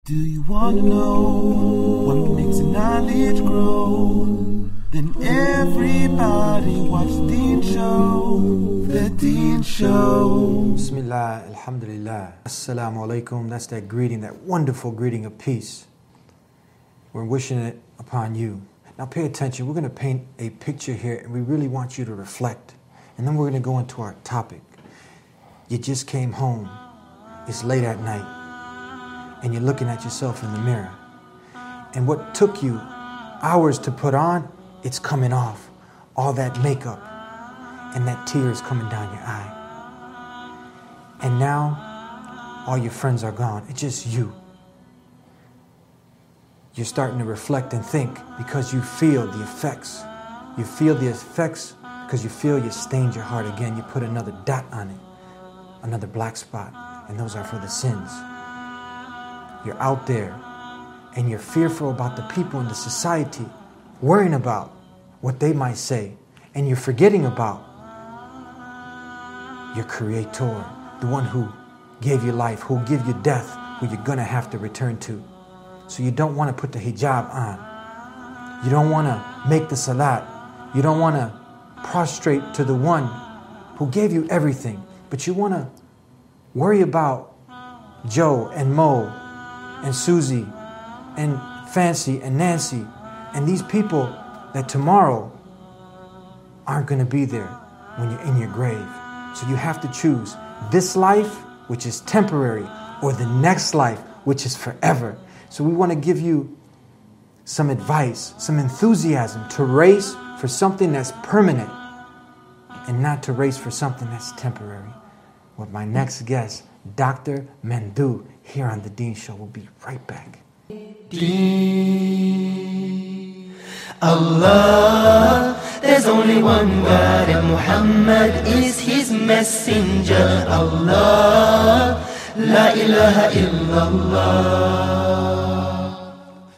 Do you want to know what makes knowledge grow? Then everybody watch the Deen Show. The Deen Show. Bismillah, alhamdulillah. Assalamu alaikum. That's that greeting, that wonderful greeting of peace. We're wishing it upon you. Now pay attention. We're going to paint a picture here, and we really want you to reflect. And then we're going to go into our topic. You just came home. It's late at night. And you're looking at yourself in the mirror. And what took you hours to put on, it's coming off. All that makeup. And that tear is coming down your eye. And now, all your friends are gone. It's just you. You're starting to reflect and think because you feel the effects. You feel the effects because you feel you stained your heart again. You put another dot on it. Another black spot. And those are for the sins. You're out there and you're fearful about the people in the society, worrying about what they might say, and you're forgetting about your Creator, the one who gave you life, who will give you death, who you're going to have to return to. So you don't want to put the hijab on. You don't want to make the salat. You don't want to prostrate to the one who gave you everything, but you want to worry about Joe and Mo and Susie and Fancy and Nancy and these people that tomorrow aren't going to be there when you're in your grave. So you have to choose this life, which is temporary, or the next life, which is forever. So we want to give you some advice, some enthusiasm to race for something that's permanent and not to race for something that's temporary. With my next guest, Dr. Mandu, here on The Deen Show. We'll be right back. Allah, there's only one God and Muhammad is his messenger. Allah, la ilaha illallah.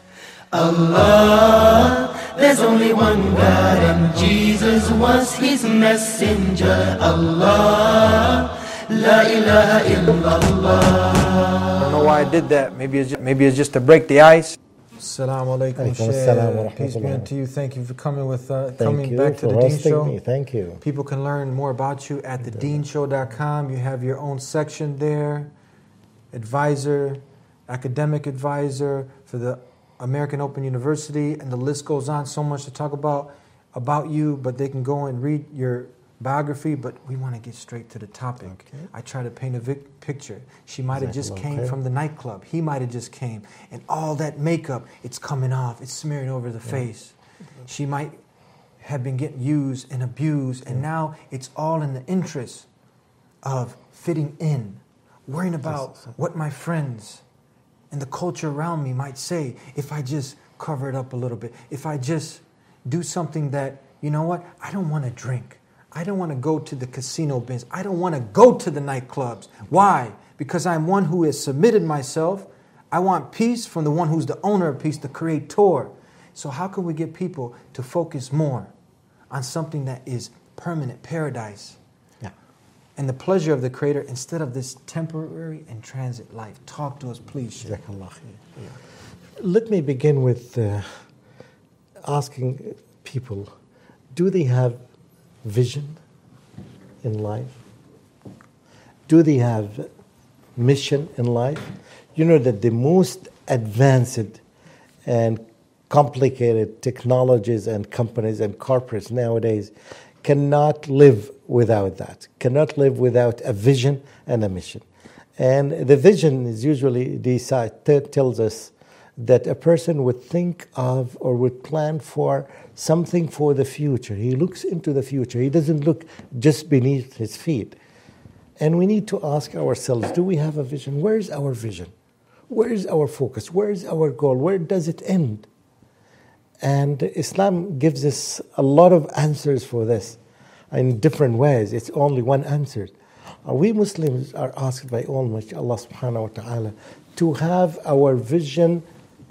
Allah, there's only one God and Jesus was his messenger. Allah, la ilaha illallah. I don't know why I did that. Maybe it's just to break the ice. Assalamu alaikum, Shaykh. Peace be unto you. Thank you for coming back to the Deen Show. Thank you. People can learn more about you at thedeenshow.com. You have your own section there. Advisor, academic advisor for the American Open University, and the list goes on. So much to talk about you, but they can go and read your biography, but we want to get straight to the topic. Okay. I try to paint a picture. She might have just came from the nightclub. He might have just came. And all that makeup, it's coming off. It's smearing over the face. She might have been getting used and abused, and now it's all in the interest of fitting in, worrying about what my friends and the culture around me might say if I just cover it up a little bit. If I just do something that, you know what, I don't want to drink. I don't want to go to the casino bins. I don't want to go to the nightclubs. Why? Because I'm one who has submitted myself. I want peace from the one who's the owner of peace, the Creator. So how can we get people to focus more on something that is permanent, paradise, and the pleasure of the Creator instead of this temporary and transit life? Talk to us, please, Shaykh. Let me begin with asking people, do they have vision in life? Do they have mission in life? You know that the most advanced and complicated technologies and companies and corporates nowadays cannot live without that, cannot live without a vision and a mission. And the vision is usually tells us that a person would think of or would plan for something for the future. He looks into the future. He doesn't look just beneath his feet. And we need to ask ourselves, do we have a vision? Where is our vision? Where is our focus? Where is our goal? Where does it end? And Islam gives us a lot of answers for this in different ways. It's only one answer. We Muslims are asked by Almighty Allah subhanahu wa ta'ala to have our vision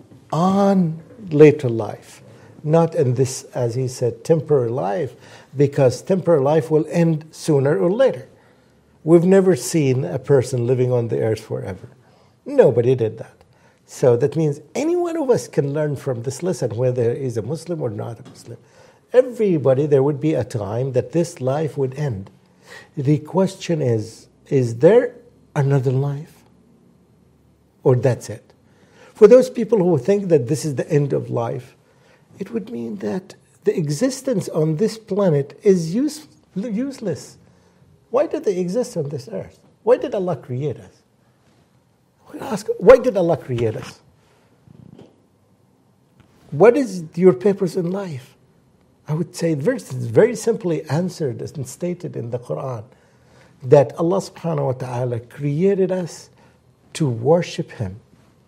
on later life, not in this, as he said, temporary life, because temporary life will end sooner or later. We've never seen a person living on the earth forever. Nobody did that. So that means any one of us can learn from this lesson, whether he is a Muslim or not a Muslim. Everybody, there would be a time that this life would end. The question is there another life? Or that's it? For those people who think that this is the end of life, it would mean that the existence on this planet is useless. Why did they exist on this earth? Why did Allah create us? We ask, why did Allah create us? What is your purpose in life? I would say very simply answered and stated in the Quran that Allah subhanahu wa ta'ala created us to worship Him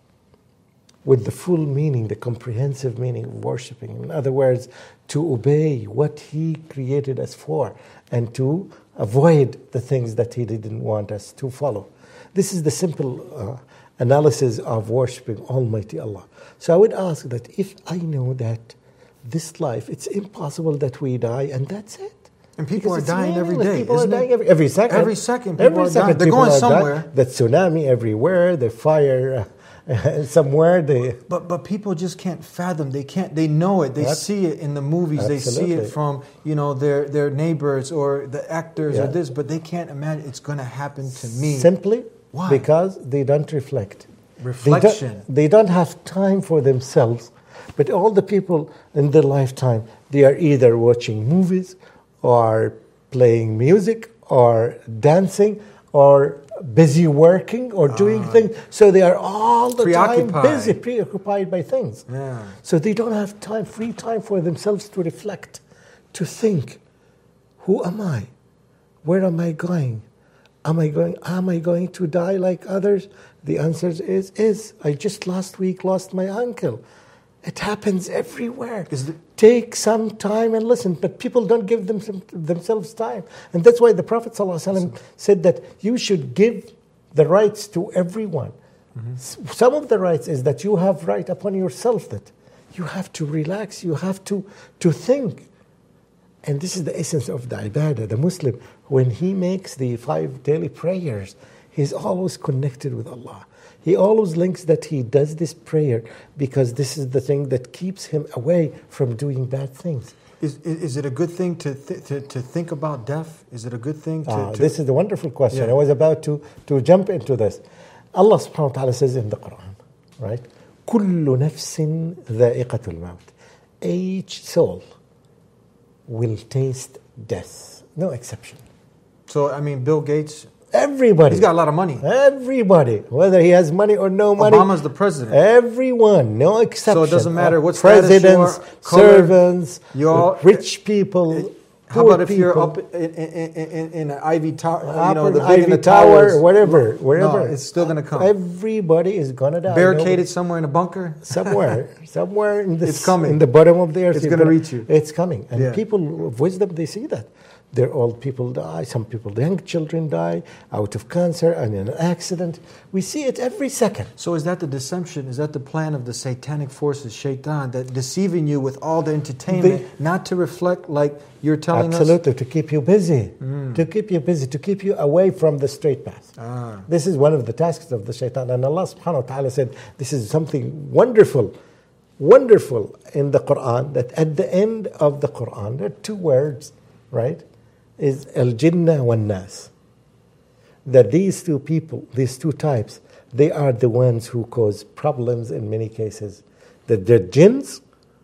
with the full meaning, the comprehensive meaning of worshiping. In other words, to obey what He created us for and to avoid the things that He didn't want us to follow. This is the simple analysis of worshiping Almighty Allah. So I would ask that if I know that this life, it's impossible that we die and that's it. And people are dying every day. People are dying every second. Every second people are dying. They're People going are somewhere. dying. The tsunami everywhere, the fire somewhere. But people just can't fathom. They can't. They know it. They see it in the movies. Absolutely. They see it from their neighbors or the actors or this. But they can't imagine it's going to happen to me. Simply Why? because they don't reflect. Reflection. They don't have time for themselves. But all the people in their lifetime, they are either watching movies or playing music or dancing or busy working or doing things. So they are all the time busy, preoccupied by things. Yeah. So they don't have free time for themselves to reflect, to think, who am I? Where am I going? Am I going to die like others? The answer is I just last week lost my uncle. It happens everywhere. Take some time and listen. But people don't give themselves time. And that's why the Prophet ﷺ said that you should give the rights to everyone. Mm-hmm. Some of the rights is that you have right upon yourself, that you have to relax, you have to think. And this is the essence of the ibadah. The Muslim, when he makes the 5 daily prayers, he's always connected with Allah. He always links that he does this prayer because this is the thing that keeps him away from doing bad things. Is it a good thing to think about death? Is it a good thing to... This is a wonderful question. Yeah. I was about to jump into this. Allah subhanahu wa ta'ala says in the Quran, right? كُلُّ نَفْسٍ ذَائِقَةُ الْمَوْتِ. Each soul will taste death. No exception. So, I mean, Bill Gates... Everybody. He's got a lot of money. Everybody. Whether he has money or no money. Obama's the president. Everyone. No exception. So it doesn't matter what presidents, status you are, servants, rich people, how about if people. you're up in an Ivy Tower, the big in the tower, towers, wherever. No, it's still going to come. Everybody is going to die. Barricaded somewhere in a bunker? Somewhere in the, it's coming. In the bottom of the earth. It's going to reach you. It's coming. And people of wisdom, they see that. Their old people die, some people, the young children die out of cancer and in an accident. We see it every second. So is that the deception? Is that the plan of the satanic forces, shaitan, that deceiving you with all the entertainment, not to reflect like you're telling us? Absolutely, to keep you busy, to keep you away from the straight path. This is one of the tasks of the shaitan. And Allah subhanahu wa ta'ala said, this is something wonderful in the Quran, that at the end of the Quran, there are 2 words, right? Is al-jinnah wan-nas. That these 2 people, these 2 types, they are the ones who cause problems in many cases. That they're jinns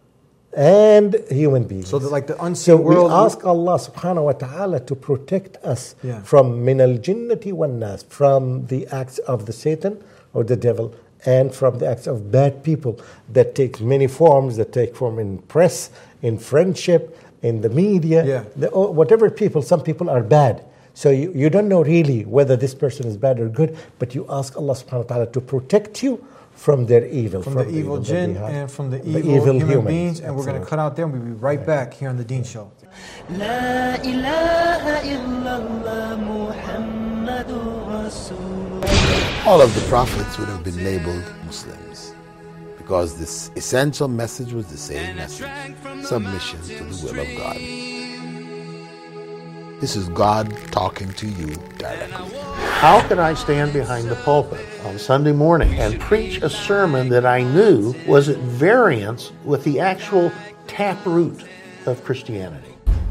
and human beings. So like the unseen world. So we ask Allah subhanahu wa ta'ala to protect us from min al-jinnati wan-nas, from the acts of the Satan or the devil, and from the acts of bad people that take many forms, that take form in press, in friendship, in the media, whatever people, some people are bad. So you don't know really whether this person is bad or good, but you ask Allah subhanahu wa ta'ala to protect you from their evil. From the evil jinn and from the evil human beings. And we're going to cut out there and we'll be right back here on The Deen Show. La ilaha illallah Muhammadur Rasulullah. All of the prophets would have been labeled Muslims, because this essential message was the same message: submission to the will of God. This is God talking to you directly. How could I stand behind the pulpit on Sunday morning and preach a sermon that I knew was at variance with the actual taproot of Christianity?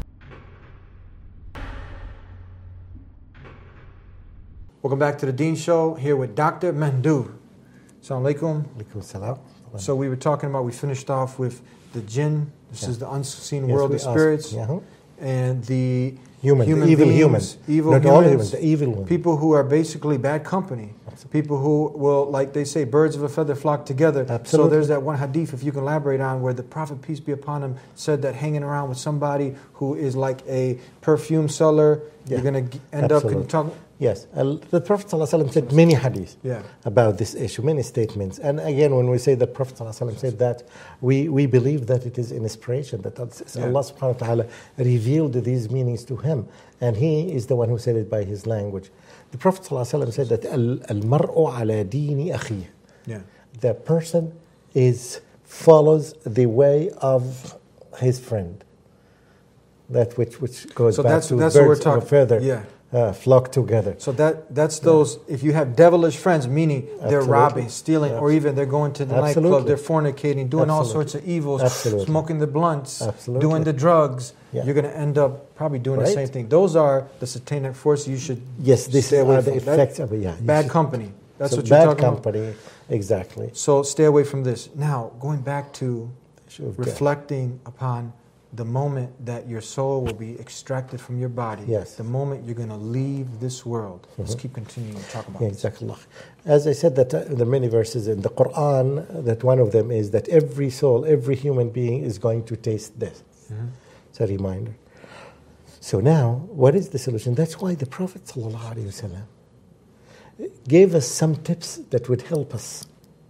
Welcome back to the Dean Show, here with Dr. Mandu. Assalamu alaikum. Alaikum salam. So we were talking about, we finished off with the jinn. This is the unseen Yes, world we of spirits. asked, And the Human, human the evil beings, humans. evil Not humans, all humans, the evil ones. people who are basically bad company. People who will, like they say, birds of a feather flock together. Absolutely. So there's that one hadith, if you can elaborate on, where the Prophet, peace be upon him, said that hanging around with somebody who is like a perfume seller, you're going to end up... Can you talk? Yes, the Prophet ﷺ said many hadiths about this issue, many statements. And again, when we say the Prophet ﷺ said that, we believe that it is an inspiration, that Allah subhanahu wa ta'ala revealed these meanings to him. And he is the one who said it by his language. The Prophet ﷺ said that al-mar'u ala dini akhi. The person follows the way of his friend. That which goes back to that's birds of a feather. Flock together. So that's those, if you have devilish friends, meaning they're robbing, stealing, or even they're going to the nightclub, they're fornicating, doing all sorts of evils, smoking the blunts, doing the drugs, you're going to end up probably doing the same thing. Those are the satanic forces you should stay away from. Effects of bad company. That's what you're talking about. Bad company, exactly. So stay away from this. Now, going back to reflecting upon the moment that your soul will be extracted from your body, the moment you're going to leave this world. Let's keep continuing to talk about this. Exactly. As I said, that there are many verses in the Quran, that one of them is that every soul, every human being is going to taste death. It's a reminder. So now, what is the solution? That's why the Prophet ﷺ gave us some tips that would help us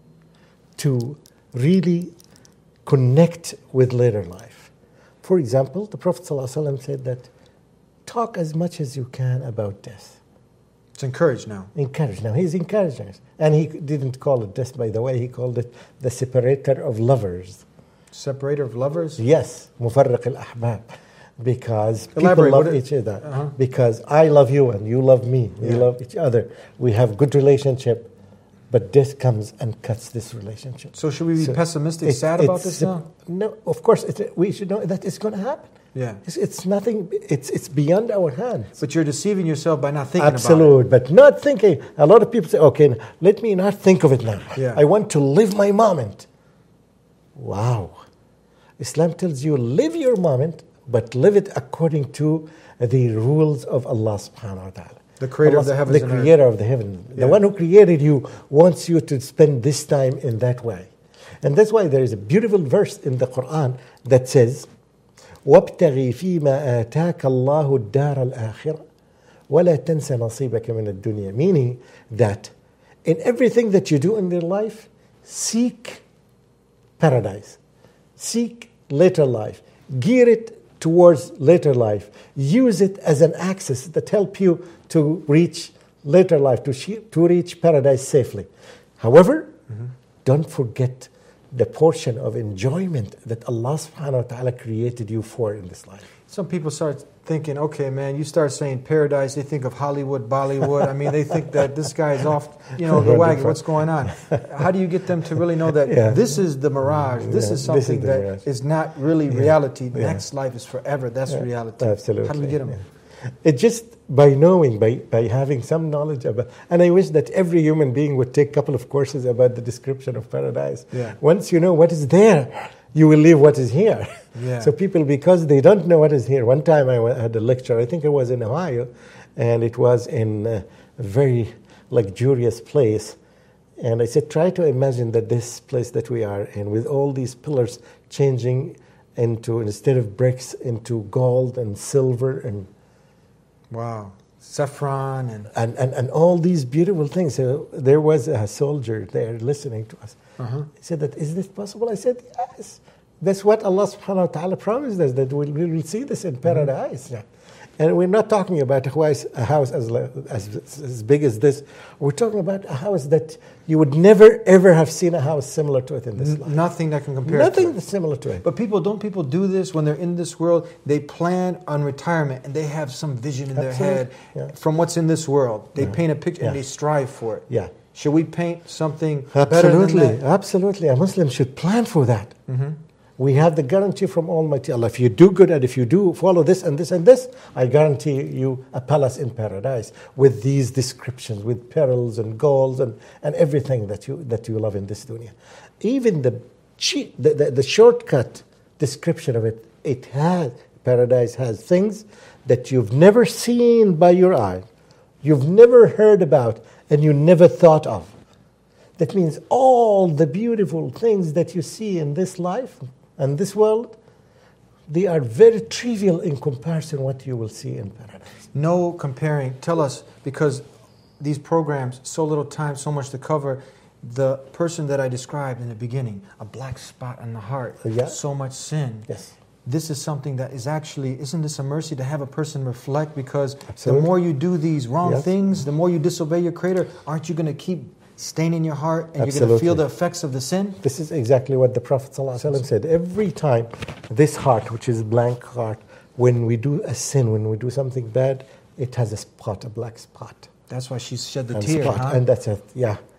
to really connect with later life. For example, the Prophet ﷺ said that talk as much as you can about death. It's encouraged now. Encouraged now. He's encouraging us. And he didn't call it death, by the way. He called it the separator of lovers. Separator of lovers? Yes. Mufarriq al-ahbab. Because people love each other. Because I love you and you love me. We love each other. We have good relationship. But death comes and cuts this relationship. So should we be pessimistic, sad about this now? No, of course, we should know that it's going to happen. It's nothing, it's beyond our hands. But you're deceiving yourself by not thinking about it. But not thinking. A lot of people say, okay, let me not think of it now. I want to live my moment. Wow. Islam tells you, live your moment, but live it according to the rules of Allah subhanahu wa ta'ala. The creator of the heavens and earth. The creator of the heavens. The one who created you wants you to spend this time in that way. And that's why there is a beautiful verse in the Quran that says, وَابْتَغِي فِي مَا آتَاكَ اللَّهُ الدَّارَ الْآخِرَةِ وَلَا تَنْسَ نَصِيبَكَ مِنَ الدُّنْيَا. Meaning that in everything that you do in your life, seek paradise. Seek later life. Gear it towards later life. Use it as an axis that help you to reach later life, to reach paradise safely. However, don't forget the portion of enjoyment that Allah subhanahu wa ta'ala created you for in this life. Some people start thinking, okay, man, you start saying paradise, they think of Hollywood, Bollywood. I mean, they think that this guy is off, the wagon. What's going on? How do you get them to really know that this is the mirage? This is something that is not really reality. Next life is forever. That's reality. Absolutely. How do we get them? It's just by knowing, by having some knowledge about. And I wish that every human being would take a couple of courses about the description of paradise. Once you know what is there, you will leave what is here. So people, because they don't know what is here. One time I had a lecture, I think it was in Ohio, and it was in a very luxurious place. And I said, try to imagine that this place that we are in, with all these pillars changing into, instead of bricks, into gold and silver and saffron and all these beautiful things. So there was a soldier there listening to us. He said, "Is this possible?" I said, "Yes. That's what Allah subhanahu wa ta'ala promised us, that we will see this in paradise." And we're not talking about a house as big as this. We're talking about a house that you would never, ever have seen a house similar to it in this life. Nothing that can compare Nothing to it. similar to it. But people do this when they're in this world? They plan on retirement and they have some vision in their head from what's in this world. They paint a picture and they strive for it. Yeah. Should we paint something better than that? Absolutely. A Muslim should plan for that. We have the guarantee from Almighty Allah. If you do good and if you do follow this and this and this, I guarantee you a palace in paradise with these descriptions, with perils and goals and everything that you love in this dunya. Even the shortcut description of it, paradise has things that you've never seen by your eye, you've never heard about, and you never thought of. That means all the beautiful things that you see in this life and this world, they are very trivial in comparison to what you will see in paradise. No comparing. Tell us, because these programs, so little time, so much to cover. The person that I described in the beginning, a black spot on the heart, so much sin. Yes. This is something that is actually, isn't this a mercy to have a person reflect? Because the more you do these wrong things, the more you disobey your Creator, aren't you going to keep staining your heart and you're going to feel the effects of the sin? This is exactly what the Prophet ﷺ said. Every time this heart, which is blank heart, when we do a sin, when we do something bad, it has a spot, a black spot. That's why she shed the tear, huh? And that's it,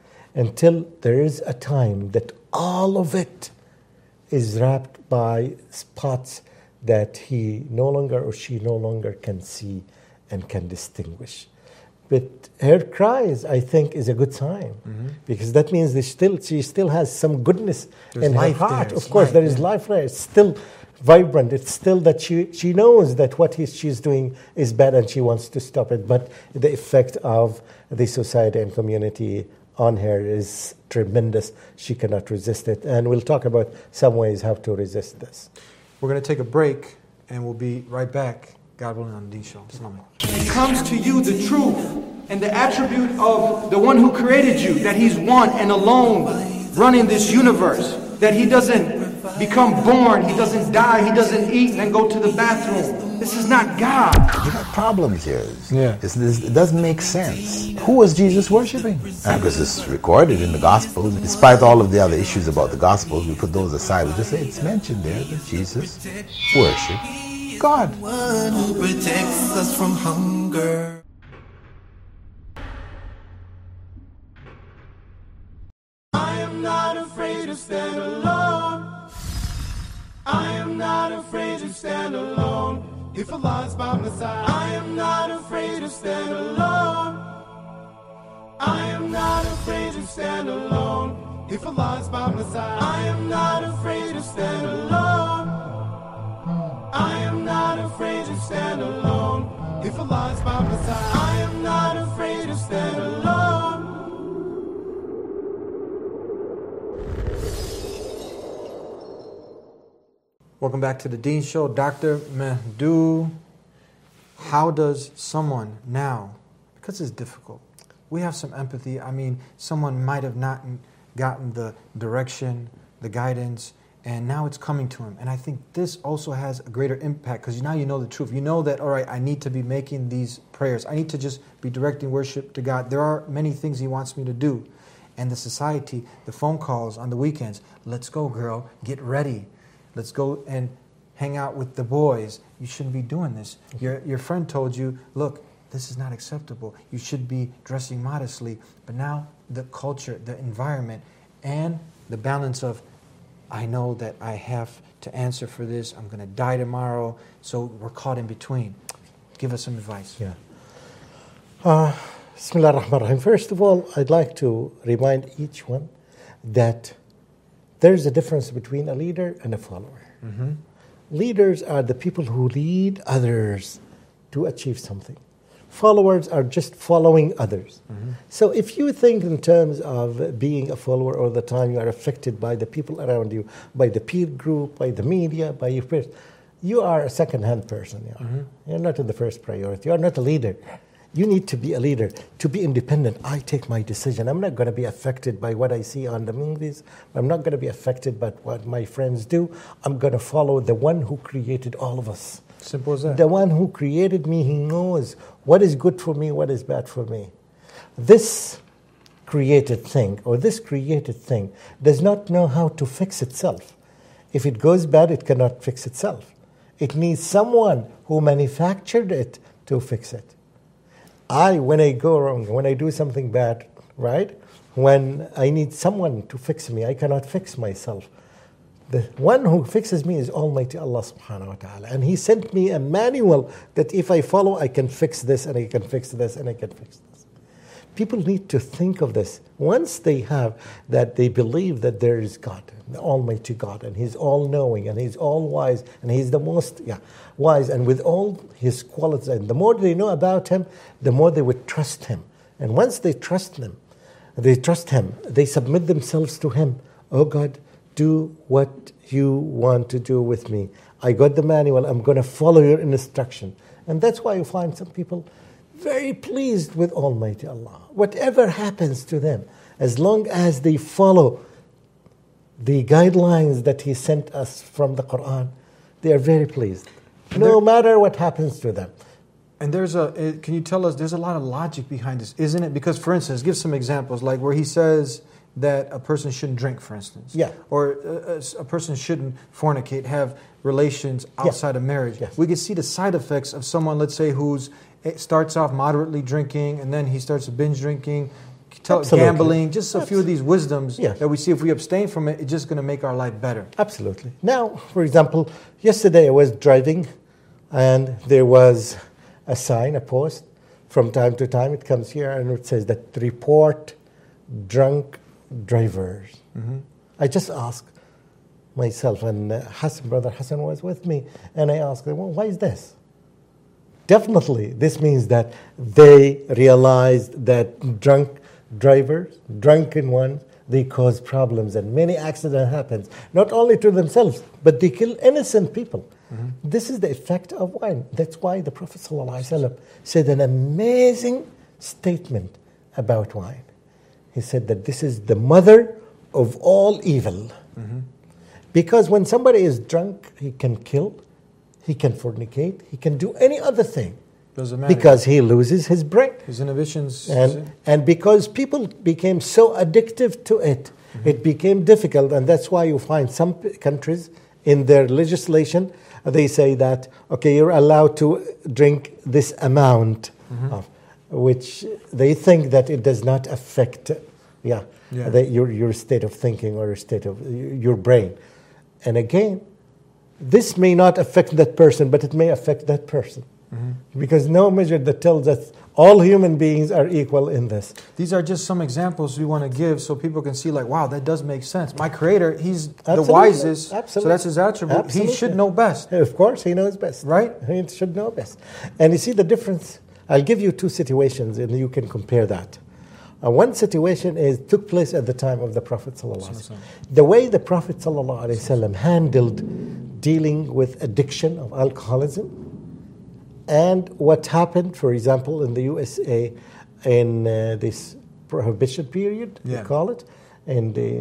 until there is a time that all of it is wrapped by spots that he no longer or she no longer can see and can distinguish. But her cries, I think, is a good sign, because that means she still has some goodness in her heart. Of course, there is life there. It's still vibrant. It's still that she knows that what she's doing is bad and she wants to stop it. But the effect of the society and community on her is tremendous. She cannot resist it. And we'll talk about some ways how to resist this. We're going to take a break and we'll be right back. God willing, on the Deen Show. Assalamu alaikum. It comes to you the truth and the attribute of the one who created you, that he's one and alone running this universe, that he doesn't become born, he doesn't die, he doesn't eat and then go to the bathroom. This is not God. You got problems here. It doesn't make sense. Who was Jesus worshiping? Because it's recorded in the Gospels. Despite all of the other issues about the Gospels, we put those aside. We just say it's mentioned there that Jesus worshiped God. One who protects us from hunger. I am not afraid to stand alone. I am not afraid to stand alone. If Allah is by my side, I am not afraid to stand alone. I am not afraid to stand alone. If Allah is by my side, I am not afraid to stand alone. I am not afraid to stand alone. If Allah is by my side, I am not afraid to stand alone. Welcome back to the Deen Show. Dr. Mehdu, how does someone now, because it's difficult, we have some empathy. I mean, someone might have not gotten the direction, the guidance, and now it's coming to him. And I think this also has a greater impact because now you know the truth. You know that, all right, I need to be making these prayers. I need to just be directing worship to God. There are many things He wants me to do. And the society, the phone calls on the weekends, let's go, girl, get ready. Let's go and hang out with the boys. You shouldn't be doing this. Your friend told you, look, this is not acceptable. You should be dressing modestly. But now the culture, the environment, and the balance of, I know that I have to answer for this. I'm going to die tomorrow. So we're caught in between. Give us some advice. Bismillah ar-Rahman ar-Rahim. First of all, I'd like to remind each one that there's a difference between a leader and a follower. Leaders are the people who lead others to achieve something. Followers are just following others. So if you think in terms of being a follower all the time, you are affected by the people around you, by the peer group, by the media, by your peers, you are a second-hand person. You're not in the first priority. You're not a leader. You need to be a leader, to be independent. I take my decision. I'm not going to be affected by what I see on the movies. I'm not going to be affected by what my friends do. I'm going to follow the one who created all of us. Simple as that. The one who created me, he knows what is good for me, what is bad for me. This created thing does not know how to fix itself. If it goes bad, it cannot fix itself. It needs someone who manufactured it to fix it. When I go wrong, when I do something bad, right? When I need someone to fix me, I cannot fix myself. The one who fixes me is Almighty Allah subhanahu wa ta'ala. And He sent me a manual that if I follow, I can fix this, and I can fix this, and I can fix this. People need to think of this. Once they have that, they believe that there is God, the Almighty God, and He's all-knowing, and He's all-wise, and He's the most wise, and with all His qualities. And the more they know about Him, the more they would trust Him. And once they trust Him, they submit themselves to Him. Oh God, do what you want to do with me. I got the manual, I'm going to follow your instruction. And that's why you find some people very pleased with Almighty Allah. Whatever happens to them, as long as they follow the guidelines that He sent us from the Quran, they are very pleased. No matter what happens to them. And can you tell us, there's a lot of logic behind this, isn't it? Because, for instance, give some examples, like where He says that a person shouldn't drink, for instance. Yeah. Or a person shouldn't fornicate, have relations outside of marriage. Yes. We can see the side effects of someone, let's say, starts off moderately drinking, and then he starts binge drinking, gambling, just a few of these wisdoms that we see. If we abstain from it, it's just going to make our life better. Absolutely. Now, for example, yesterday I was driving, and there was a sign, a post. From time to time it comes here, and it says that report drunk drivers. Mm-hmm. I just asked myself, and Brother Hassan was with me, and I asked him, well, why is this? Definitely, this means that they realized that drunken ones, they cause problems, and many accidents happen, not only to themselves, but they kill innocent people. Mm-hmm. This is the effect of wine. That's why the Prophet ﷺ said an amazing statement about wine. He said that this is the mother of all evil. Mm-hmm. Because when somebody is drunk, he can kill, he can fornicate, he can do any other thing. Doesn't matter. Because he loses his brain. His inhibitions. And because people became so addictive to it, mm-hmm. it became difficult. And that's why you find some countries in their legislation, they say that, okay, you're allowed to drink this amount, mm-hmm. of, which they think that it does not affect your state of thinking or your state of your brain. And again, this may not affect that person, but it may affect that person. Mm-hmm. Because no measure that tells us all human beings are equal in this. These are just some examples we want to give so people can see, like, wow, that does make sense. My Creator, He's the wisest, so that's His attribute. Absolutely. He should know best. Of course, He knows best. Right? He should know best. And you see the difference? I'll give you two situations and you can compare that. One situation took place at the time of the Prophet ﷺ. The way the Prophet ﷺ handled dealing with addiction of alcoholism, and what happened, for example, in the USA in this prohibition period, they call it, in the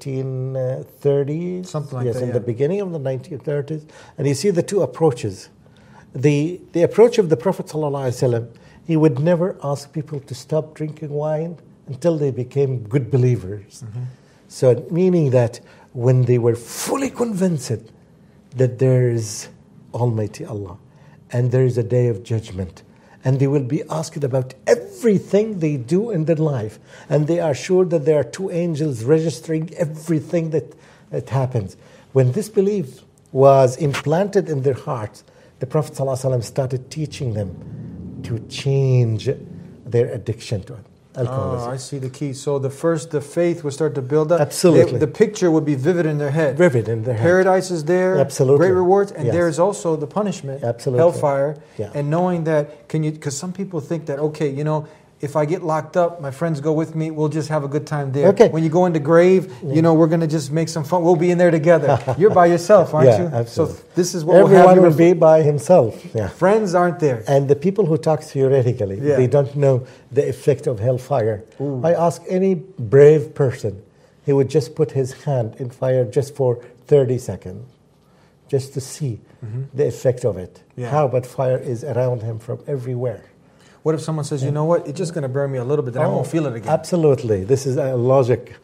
1930s. Something like that, in the beginning of the 1930s. And you see the two approaches. The approach of the Prophet ﷺ, he would never ask people to stop drinking wine until they became good believers. Mm-hmm. So meaning that when they were fully convinced that there is Almighty Allah, and there is a day of judgment, and they will be asked about everything they do in their life, and they are sure that there are two angels registering everything that happens. When this belief was implanted in their hearts, the Prophet ﷺ started teaching them to change their addiction to it. Alcoholism. Oh, I see the key. So the faith would start to build up. Absolutely. The picture would be vivid in their head. Vivid in their head. Paradise is there. Absolutely. Great rewards. And there is also the punishment. Absolutely. Hellfire. Yeah. And knowing that, because some people think that, okay, if I get locked up, my friends go with me, we'll just have a good time there. Okay. When you go in the grave, we're going to just make some fun. We'll be in there together. You're by yourself, aren't you? Absolutely. So this is what everyone will be by himself. Yeah. Friends aren't there. And the people who talk theoretically, they don't know the effect of hellfire. Ooh. I ask any brave person, he would just put his hand in fire just for 30 seconds. just to see the effect of it. Yeah. How but fire is around him from everywhere. What if someone says, you know what, it's just going to burn me a little bit, then I won't feel it again? Absolutely. This is a logic.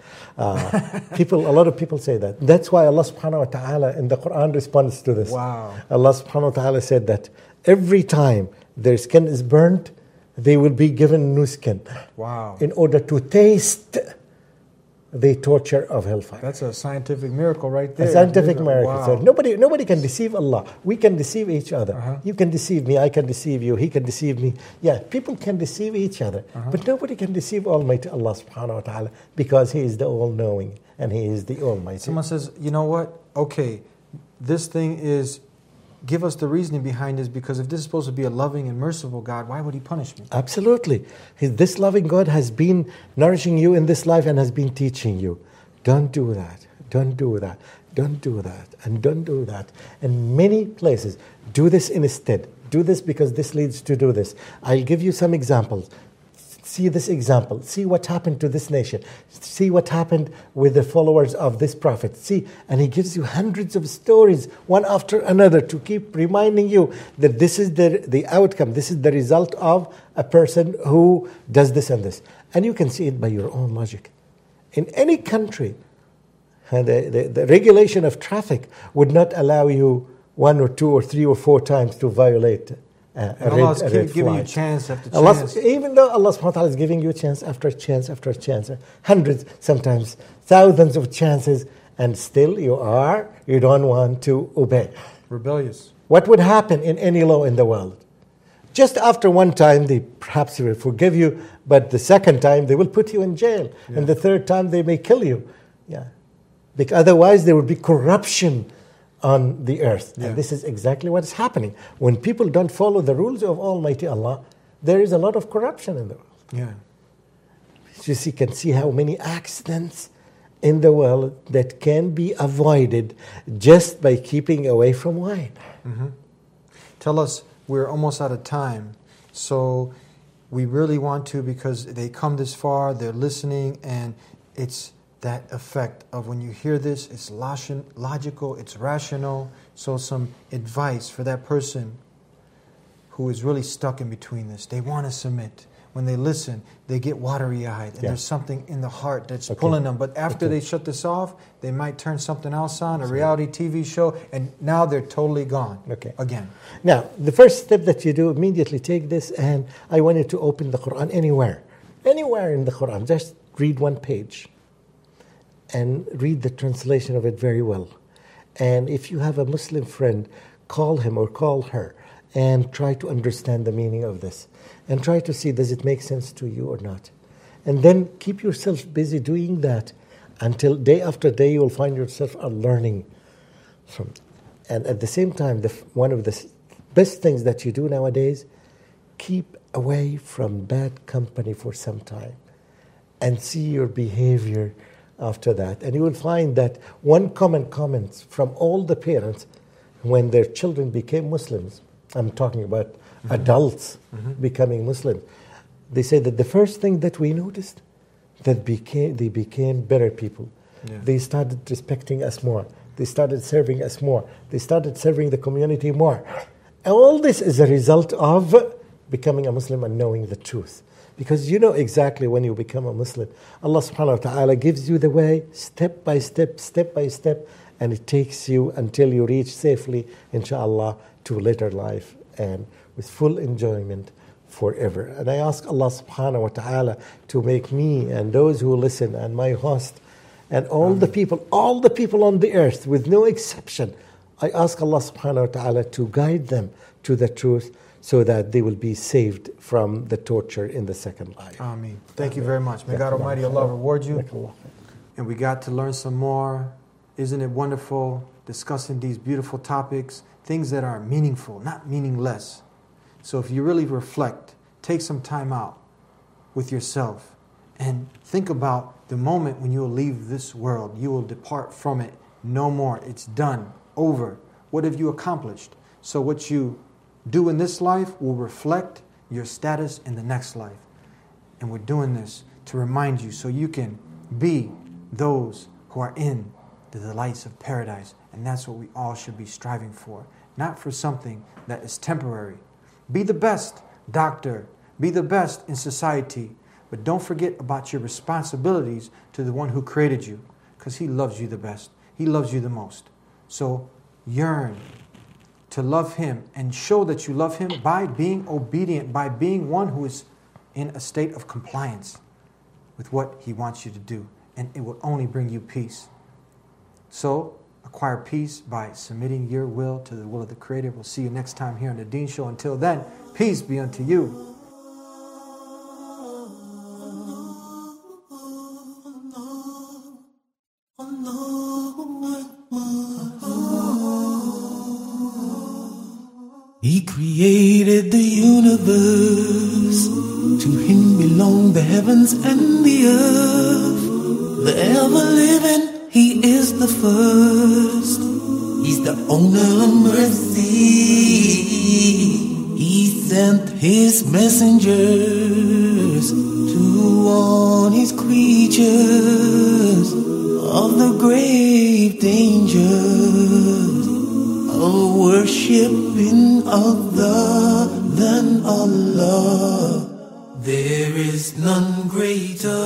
A lot of people say that. That's why Allah subhanahu wa ta'ala in the Quran responds to this. Wow. Allah subhanahu wa ta'ala said that every time their skin is burnt, they will be given new skin. Wow. In order to taste the torture of hellfire. That's a scientific miracle right there. A scientific miracle. Wow. So nobody can deceive Allah. We can deceive each other. Uh-huh. You can deceive me, I can deceive you, he can deceive me. Yeah, people can deceive each other. But nobody can deceive Almighty Allah subhanahu wa ta'ala because He is the all-knowing and He is the Almighty. Someone says, you know what, okay, this thing is, give us the reasoning behind this, because if this is supposed to be a loving and merciful God, why would He punish me? Absolutely. This loving God has been nourishing you in this life and has been teaching you. Don't do that. Don't do that. Don't do that. And don't do that. In many places, do this instead. Do this because this leads to do this. I'll give you some examples. See this example. See what happened to this nation. See what happened with the followers of this prophet. See, and he gives you hundreds of stories, one after another, to keep reminding you that this is the outcome. This is the result of a person who does this and this. And you can see it by your own logic. In any country, the regulation of traffic would not allow you 1 or 2 or 3 or 4 times to violate a red giving you flag. chance after chance. Even though Allah subhanahu wa ta'ala is giving you chance after chance after chance, hundreds, sometimes thousands of chances, and still you don't want to obey. Rebellious. What would happen in any law in the world? Just after one time, they perhaps will forgive you, but the second time, they will put you in jail. Yeah. And the third time, they may kill you. Yeah, because otherwise, there would be corruption on the earth. Yeah. And this is exactly what is happening. When people don't follow the rules of Almighty Allah, there is a lot of corruption in the world. Yeah. You can see how many accidents in the world that can be avoided just by keeping away from wine. Mm-hmm. Tell us, we're almost out of time, so we really want to, because they come this far, they're listening, and it's that effect of when you hear this, it's logical, it's rational. So some advice for that person who is really stuck in between this. They want to submit. When they listen, they get watery-eyed, and there's something in the heart that's pulling them. But after they shut this off, they might turn something else on, a reality TV show, and now they're totally gone again. Now, the first step that you do, immediately take this, and I want you to open the Quran anywhere in the Quran. Just read one page and read the translation of it very well. And if you have a Muslim friend, call him or call her and try to understand the meaning of this. And try to see, does it make sense to you or not? And then keep yourself busy doing that until day after day you will find yourself learning from. And at the same time, one of the best things that you do nowadays, keep away from bad company for some time and see your behavior after that. And you will find that one common comment from all the parents when their children became Muslims, I'm talking about adults becoming Muslim, they say that the first thing that we noticed, that they became better people. Yeah. They started respecting us more. They started serving us more. They started serving the community more. All this is a result of becoming a Muslim and knowing the truth. Because you know exactly when you become a Muslim, Allah subhanahu wa ta'ala gives you the way, step by step, and it takes you until you reach safely, inshallah, to later life and with full enjoyment forever. And I ask Allah subhanahu wa ta'ala to make me and those who listen and my host and all the people on the earth with no exception, I ask Allah subhanahu wa ta'ala to guide them to the truth so that they will be saved from the torture in the second life. Ameen. Thank you very much. May God Almighty Allah reward you. And we got to learn some more. Isn't it wonderful discussing these beautiful topics, things that are meaningful, not meaningless. So if you really reflect, take some time out with yourself and think about the moment when you will leave this world. You will depart from it no more. It's done, over. What have you accomplished? So what you do in this life will reflect your status in the next life. And we're doing this to remind you so you can be those who are in the delights of paradise. And that's what we all should be striving for, not for something that is temporary. Be the best doctor, be the best in society, but don't forget about your responsibilities to the one who created you, because he loves you the best. He loves you the most. So yearn to love him and show that you love him by being obedient, by being one who is in a state of compliance with what he wants you to do. And it will only bring you peace. So acquire peace by submitting your will to the will of the Creator. We'll see you next time here on The Deen Show. Until then, peace be unto you. He created the universe. To him belong the heavens and the earth. The ever-living, he is the first. He's the owner of mercy. He sent his messengers to warn his creatures of the grave dangers of worshiping other than Allah. There is none greater